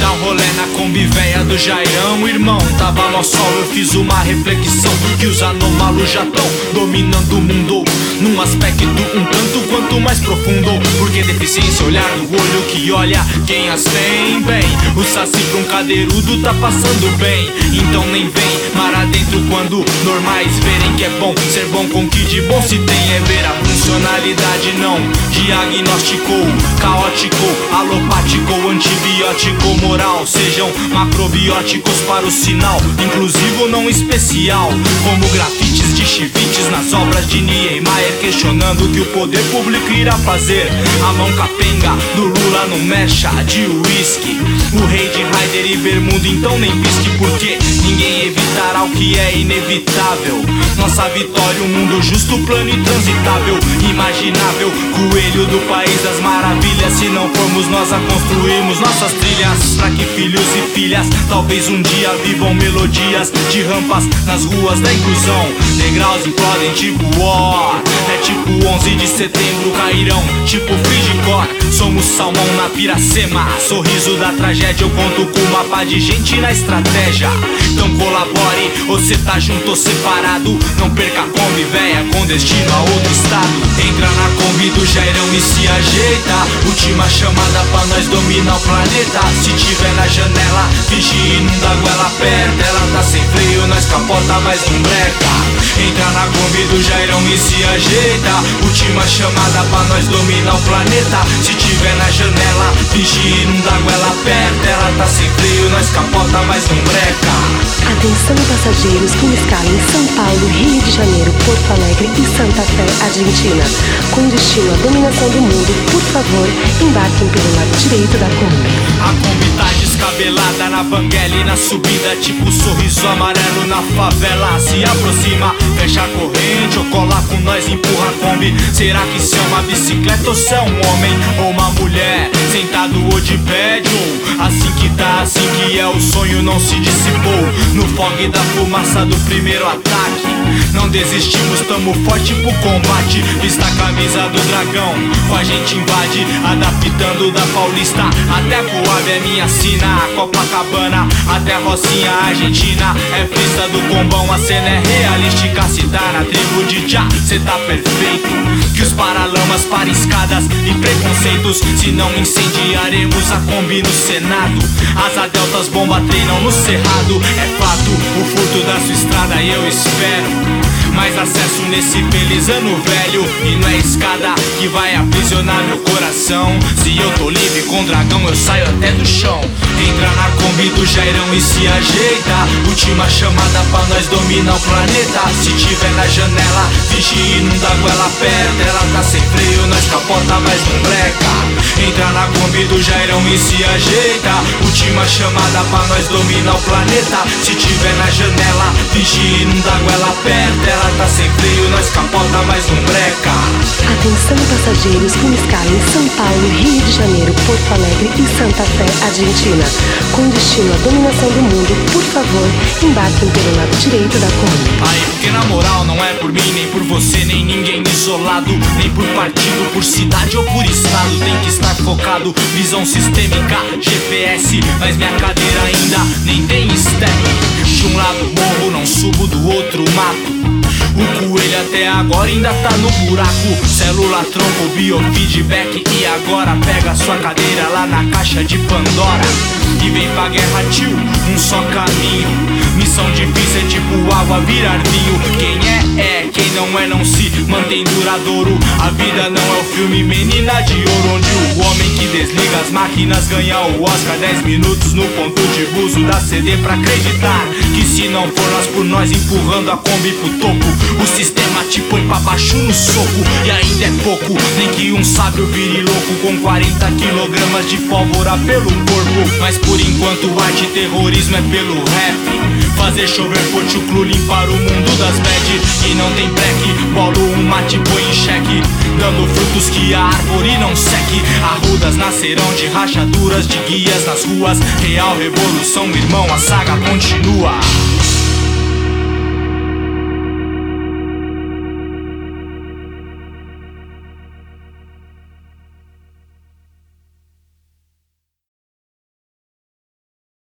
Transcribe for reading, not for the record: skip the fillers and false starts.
dar um rolê na Kombi véia do Jairão, irmão. Tava no sol, eu fiz uma reflexão que os anômalos já tão dominando o mundo num aspecto um tanto quanto mais profundo. Porque deficiência, olhar no olho que olha quem as tem. Bem, o saci pra um cadeirudo tá passando bem. Então nem vem mar adentro quando normais verem que é bom ser bom com que de bom se tem é ver a funcionalidade. Não diagnosticou, caótico, alopático, antibiótico, moral. Sejam macrobióticos para o sinal inclusivo, não especial. Como grafites de chivites nas obras de Niemeyer, questionando o que o poder público irá fazer. A mão capenga do Lula não mecha de uísque. O rei de Raider e Bermuda então nem pisque, porque ninguém evitará o que é inevitável. Nossa vitória, um mundo justo, plano e transitável, imaginável, coelho do país das maravilhas. Se não formos nós a construirmos nossas trilhas, pra que filhos e filhas talvez um dia vivam melodias de rampas nas ruas da inclusão. Degraus implodem tipo War, é tipo 11 de setembro cairão, tipo Frigicor. Somos salmão na Piracema, sorriso da tragédia. Eu conto com uma pá de gente na estratégia. Então colabore, ou cê tá junto ou separado. Não perca a Kombi véia com destino a outro estado. Entra na Kombi do Jairão e se ajeita. Última chamada pra nós dominar o planeta. Se tiver na janela, vigie e não dá goela aperta. Ela tá sem freio, nós capota, mas não breca. Entra na Kombi do Jairão e se ajeita. Última chamada pra nós dominar o planeta. Se tiver na janela, vigie e não dá goela aperta. Ela tá sem freio, nós capota, mas não breca. Atenção passageiros com escala em São Paulo, Rio de Janeiro, Porto Alegre e Santa Fé, Argentina. Com destino à dominação do mundo, por favor, embarquem pelo lado direito da Kombi. A Kombi tá descabelada na banguela e na subida, tipo sorriso amarelo na favela. Se aproxima, fecha a corrente ou cola com nós, empurra a Kombi. Será que se é uma bicicleta ou se é um homem ou uma mulher? Sentado ou de pé, assim que tá, assim que é, o sonho não se dissipou no fog da fumaça do primeiro ataque. Não desistimos, tamo forte pro combate. Vista a camisa do dragão, com a gente invade, adaptando da Paulista até Coab é minha sina. Copacabana até Rocinha, Argentina é pista do combão. A cena é realística, se dá na tribo de Já, cê tá perfeito. Que os paralamas parem escadas e preconceitos, se não incendiaremos a Kombi no Senado. Asa deltas bomba treinam no cerrado. É fato, o furto da sua estrada eu espero mais acesso nesse feliz ano velho. E não é escada que vai aprisionar meu coração. Se eu tô livre com dragão eu saio até do chão. Entra na Kombi do Jairão e se ajeita. Última chamada pra nós dominar o planeta. Se tiver na janela, vigie e não dá goela perto. Ela tá sem freio, nós capota, mas não breca. Entra na Kombi do Jairão e se ajeita. Última chamada pra nós dominar o planeta. Se tiver na janela, vigie e não dá goela perto. Ela tá sem freio, nós capota, mas não breca. Atenção passageiros com escala em São Paulo, Rio de Janeiro, Porto Alegre e Santa Fé, Argentina. Com destino à dominação do mundo, por favor, embarquem pelo lado direito da Kombi. Aí, porque na moral não é por mim, nem por você, nem ninguém isolado, nem por partido, por cidade ou por estado. Tem que estar focado, visão sistêmica, GPS, mas minha cadeira ainda nem tem step. De um lado morro, não subo, do outro mato. O coelho até agora ainda tá no buraco. Célula, tronco, biofeedback. E agora pega sua cadeira lá na caixa de Pandora e vem pra guerra, tio, um só caminho. Missão difícil é tipo água virar vinho. Quem é, quem não é não se mantém duradouro. A vida não é o filme Menina de Ouro, onde o homem que desliga as máquinas ganha o Oscar. 10 minutos no ponto de buzo da CD pra acreditar que se não for nós por nós empurrando a Kombi pro topo, o sistema te põe pra baixo no soco. E ainda é pouco, nem que um sábio vire louco com 40 quilogramas de pólvora pelo corpo. Mas por enquanto arte e terrorismo é pelo rap. Fazer chover pochoclo, limpar o mundo das bad. E não tem break, bolo um mate, põe em xeque, dando frutos que a árvore não seque. Arrudas nascerão de rachaduras de guias nas ruas. Real revolução, irmão, a saga continua.